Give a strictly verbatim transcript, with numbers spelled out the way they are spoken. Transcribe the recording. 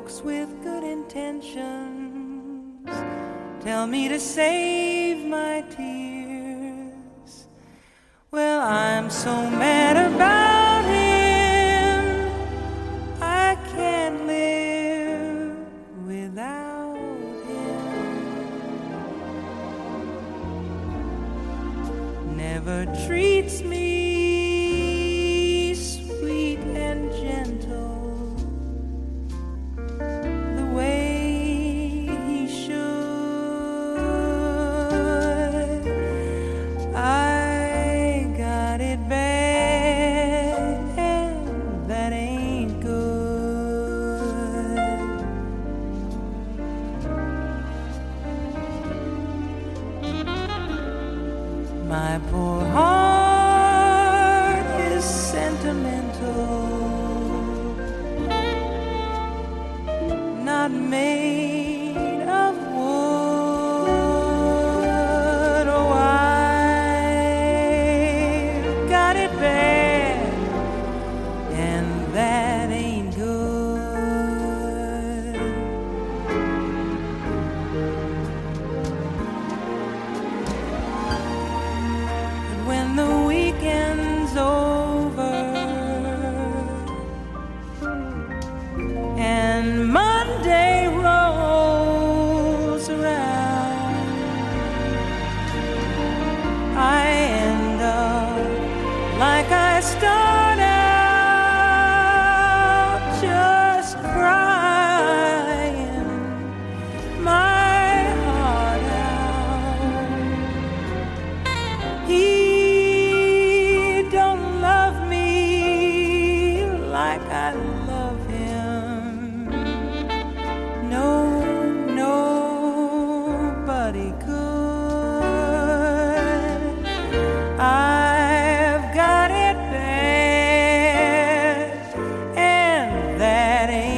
folks with good intentions tell me to save my tears. Well, I'm so mad about him, I can't live without him. Never treats me sweet and gentle the way he should. I got it bad, and that ain't good. My poor heart is sentimental, not made of wood. Oh, I've got it bad, and that ain't good. But when the weekend's over and Monday rolls around, I end up like I start out, just crying my heart out. He don't love me like I love him. No, nobody could. I've got it bad, and that ain't